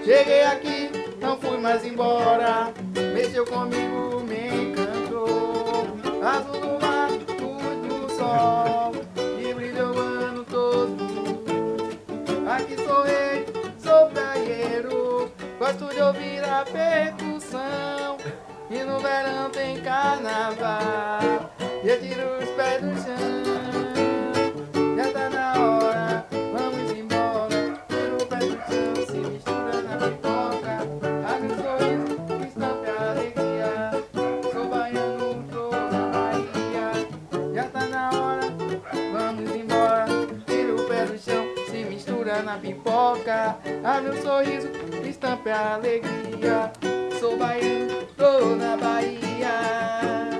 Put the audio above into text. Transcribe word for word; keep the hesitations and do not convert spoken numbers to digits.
Cheguei aqui, não fui mais embora. Mexeu comigo, me encantou. Azul do mar, luz do sol, que brilhou o ano todo. Aqui sou rei, sou praieiro, gosto de ouvir a percussão. E no verão tem carnaval, e eu tiro os pés do chão. Já tá na hora, vamos embora. Tiro o pé do chão, se mistura na pipoca. Abre um sorriso, estampe a alegria. Sou baiano, tô na Bahia. Já tá na hora, vamos embora. Tira o pé do chão, se mistura na pipoca. Abre um sorriso, estampe a alegria. Sou baiano, tô na Bahia.